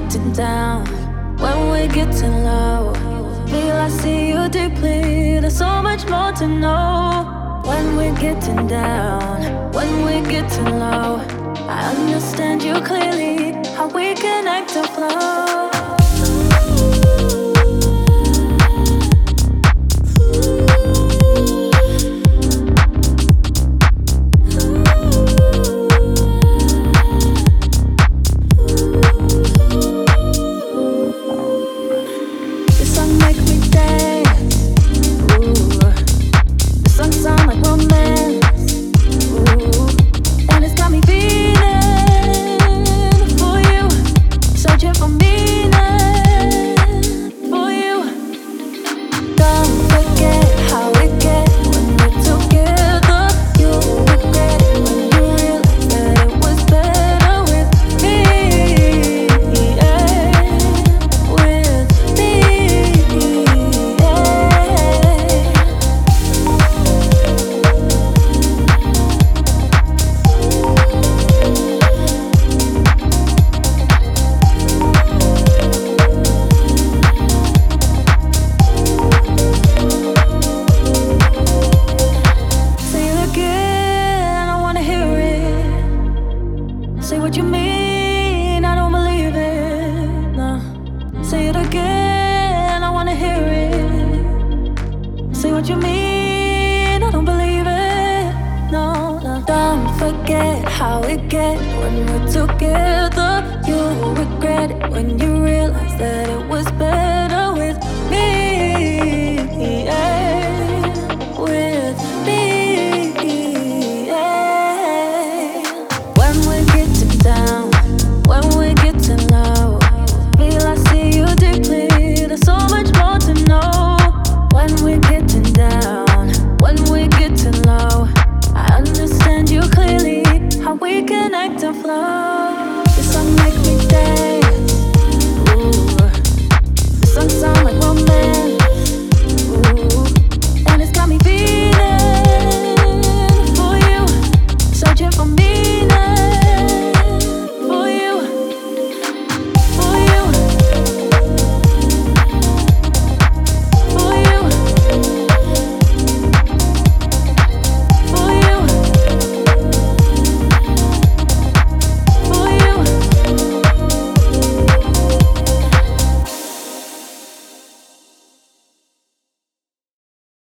getting down, when we're getting low, feel I see you deeply. There's so much more to know. When we're getting down, when we're getting low, I understand you clearly. How we connect and flow. Say what you mean, I don't believe it, no. Say it again, I wanna hear it. Say what you mean, I don't believe it, no, no. Don't forget how it get when we're together. You'll regret it when you realize that it was better with me, yeah. With me, yeah. When we're getting down, when we're getting low, feel I see you deeply. There's so much more to know. When we're getting down, when we're getting low, I understand you clearly. How we connect and flow.